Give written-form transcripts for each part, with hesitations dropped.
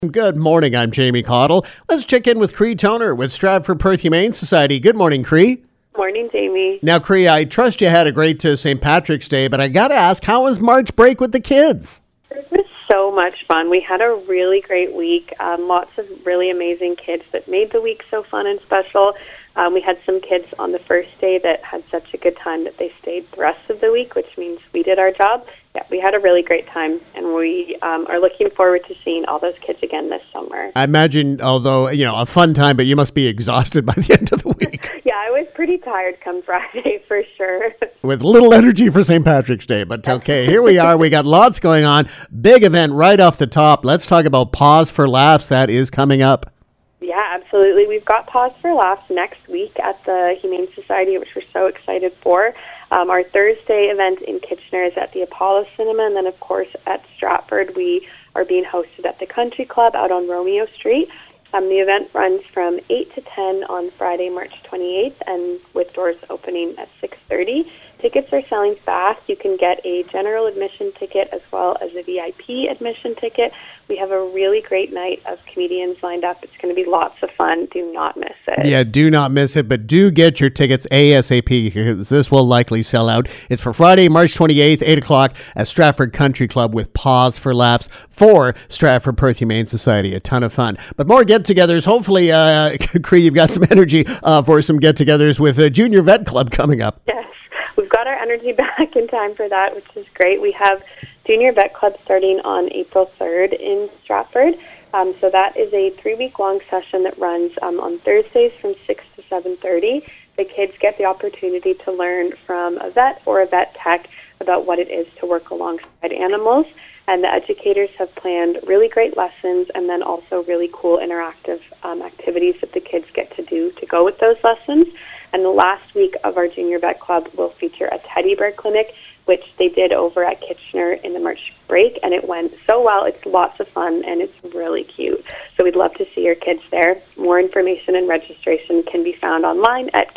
Good morning, I'm Jamie Caudill. Let's check in with Cree Toner with Stratford Perth Humane Society. Good morning, Cree. Morning, Jamie. Now, Cree, I trust you had a great St. Patrick's Day, but I got to ask, how was March break with the kids? It was so much fun. We had a really great week. Lots of really amazing kids that made the week so fun and special. We had some kids on the first day that had such a good time that they stayed the rest of the week, which means we did our job. Yeah, we had a really great time, and we are looking forward to seeing all those kids again this summer. I imagine, although, a fun time, but you must be exhausted by the end of the week. Yeah, I was pretty tired come Friday, for sure. With little energy for St. Patrick's Day, but okay, here we are. We got lots going on. Big event right off the top. Let's talk about Paws for Laughs. That is coming up. Yeah, absolutely. We've got Paws for Laughs next week at the Humane Society, which we're so excited for. Our Thursday event in Kitchener is at the Apollo Cinema, and then, of course, at Stratford, we are being hosted at the Country Club out on Romeo Street. The event runs from 8 to 10 on Friday, March 28th, and with doors opening at 6:30. Tickets are selling fast. You can get a general admission ticket as well as a VIP admission ticket. We have a really great night of comedians lined up. It's going to be lots of fun. Do not miss it. Yeah, do not miss it, but do get your tickets ASAP because this will likely sell out. It's for Friday, March 28th, 8 o'clock at Stratford Country Club with Paws for Laughs for Stratford Perth Humane Society. A ton of fun. But more get-togethers. Hopefully, Cree, you've got some energy for some get-togethers with Junior Vet Club coming up. Yes. We've got our energy back in time for that, which is great. We have Junior Vet Club starting on April 3rd in Stratford. So that is a 3-week-long session that runs on Thursdays from 6 to 7:30. The kids get the opportunity to learn from a vet or a vet tech about what it is to work alongside animals. And the educators have planned really great lessons and then also really cool interactive activities that the kids get to do to go with those lessons. And the last week of our Junior Vet Club will feature a teddy bear clinic, which they did over at Kitchener in the March break, and it went so well. It's lots of fun, and it's really cute. So we'd love to see your kids there. More information and registration can be found online at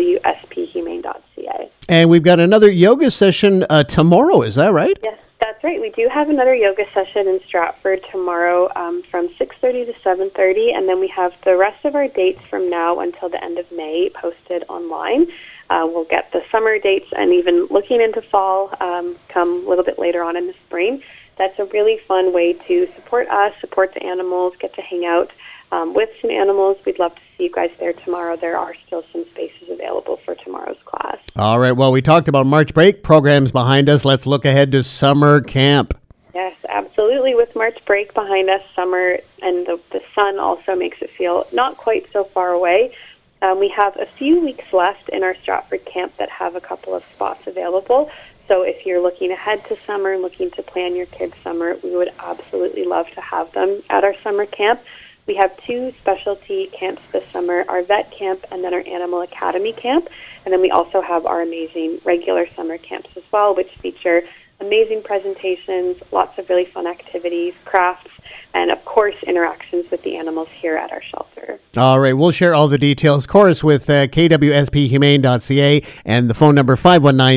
kwsphumane.ca. And we've got another yoga session tomorrow, is that right? Yes. That's right. We do have another yoga session in Stratford tomorrow from 6:30 to 7:30, and then we have the rest of our dates from now until the end of May posted online. We'll get the summer dates and even looking into fall come a little bit later on in the spring. That's a really fun way to support us, support the animals, get to hang out with some animals. We'd love to see you guys there tomorrow. There are still some spaces available for tomorrow's class. All right. Well, we talked about March break programs behind us. Let's look ahead to summer camp. Yes, absolutely. With March break behind us, summer and the sun also makes it feel not quite so far away. We have a few weeks left in our Stratford camp that have a couple of spots available. So if you're looking ahead to summer, looking to plan your kids' summer, we would absolutely love to have them at our summer camp. We have 2 specialty camps this summer, our vet camp and then our animal academy camp. And then we also have our amazing regular summer camps as well, which feature amazing presentations, lots of really fun activities, crafts, and, of course, interactions with the animals here at our shelter. All right. We'll share all the details, of course, with kwsphumane.ca and the phone number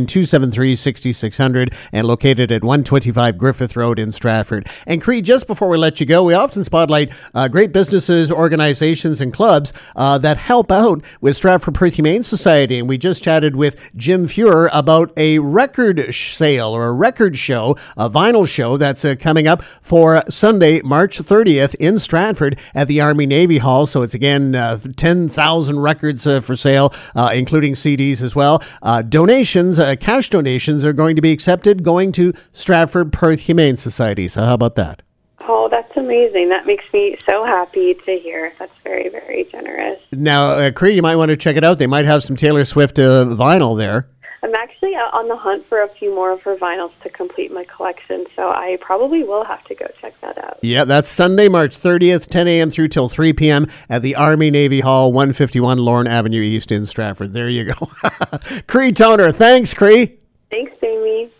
519-273-6600 and located at 125 Griffith Road in Stratford. And, Cree, just before we let you go, we often spotlight great businesses, organizations, and clubs that help out with Stratford Perth Humane Society. And we just chatted with Jim Fuhrer about a record sale or a record show, a vinyl show that's coming up for Sunday, March 30th in Stratford at the Army-Navy Hall. So it's again 10,000 records for sale, including CDs as well. Donations, cash donations are going to be accepted going to Stratford Perth Humane Society. So how about that? Oh, that's amazing. That makes me so happy to hear. That's very, very generous. Now, Cree, you might want to check it out. They might have some Taylor Swift vinyl there. I'm actually on the hunt for a few more of her vinyls to complete my collection, so I probably will have to go check that out. Yeah, that's Sunday, March 30th, 10 a.m. through till 3 p.m. at the Army-Navy Hall, 151 Lorne Avenue East in Stratford. There you go. Cree Toner. Thanks, Cree. Thanks, Jamie.